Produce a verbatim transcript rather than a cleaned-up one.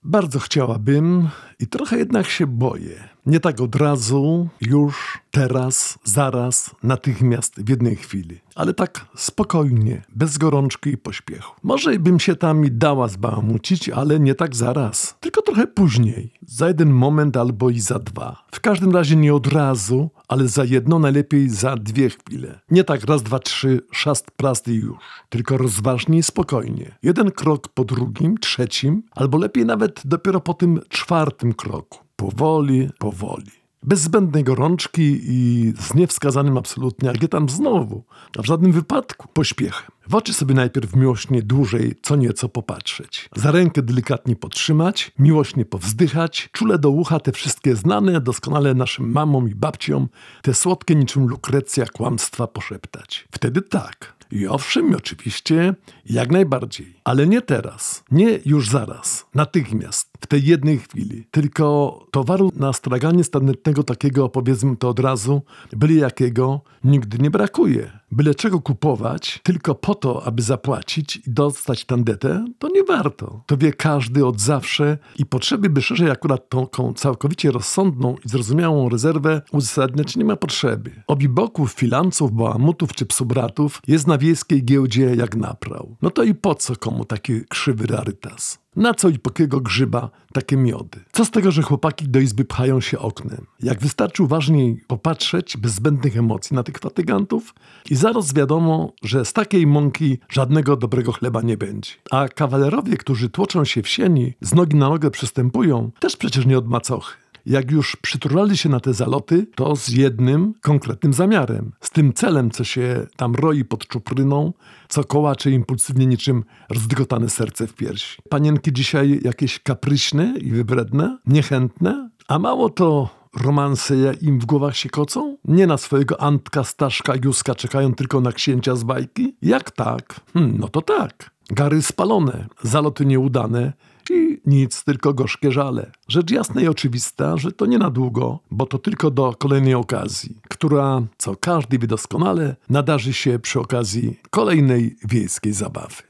Bardzo chciałabym i trochę jednak się boję. Nie tak od razu, już, teraz, zaraz, natychmiast, w jednej chwili. Ale tak spokojnie, bez gorączki i pośpiechu. Może bym się tam i dała zbałamucić, ale nie tak zaraz. Tylko trochę później. Za jeden moment albo i za dwa. W każdym razie nie od razu, ale za jedno, najlepiej za dwie chwile. Nie tak raz, dwa, trzy, szast, prast i już. Tylko rozważnie i spokojnie. Jeden krok po drugim, trzecim, albo lepiej nawet dopiero po tym czwartym kroku. Powoli, powoli. Bez zbędnej gorączki i z niewskazanym absolutnie, a gdzie tam znowu, a w żadnym wypadku pośpiechem. W oczy sobie najpierw miłośnie dłużej co nieco popatrzeć. Za rękę delikatnie podtrzymać, miłośnie powzdychać, czule do ucha te wszystkie znane doskonale naszym mamom i babciom, te słodkie niczym Lukrecja kłamstwa poszeptać. Wtedy tak. I owszem, oczywiście, jak najbardziej. Ale nie teraz, nie już zaraz, natychmiast, w tej jednej chwili. Tylko towaru na straganie standardnego takiego, powiedzmy to od razu, byle jakiego, nigdy nie brakuje. Byle czego kupować, tylko po to, aby zapłacić i dostać tandetę, to nie warto. To wie każdy od zawsze i potrzeby, by szerzej akurat taką całkowicie rozsądną i zrozumiałą rezerwę uzasadniać nie ma potrzeby. Obiboków, filanców, bałamutów czy psubratów jest na wiejskiej giełdzie jak naprał. No to i po co komu taki krzywy rarytas? Na co i po jakiego grzyba takie miody? Co z tego, że chłopaki do izby pchają się oknem? Jak wystarczy uważniej popatrzeć, bez zbędnych emocji na tych fatygantów i zaraz wiadomo, że z takiej mąki żadnego dobrego chleba nie będzie. A kawalerowie, którzy tłoczą się w sieni, z nogi na nogę przystępują, też przecież nie od macochy. Jak już przytulali się na te zaloty, to z jednym konkretnym zamiarem. Z tym celem, co się tam roi pod czupryną, co kołacze impulsywnie niczym rozdygotane serce w piersi. Panienki dzisiaj jakieś kapryśne i wybredne, niechętne, a mało to romanse im w głowach się kocą? Nie na swojego Antka, Staszka, Józka czekają tylko na księcia z bajki? Jak tak? Hmm, no to tak. Gary spalone, zaloty nieudane, i nic, tylko gorzkie żale. Rzecz jasna i oczywista, że to nie na długo, bo to tylko do kolejnej okazji, która, co każdy wie doskonale, nadarzy się przy okazji kolejnej wiejskiej zabawy.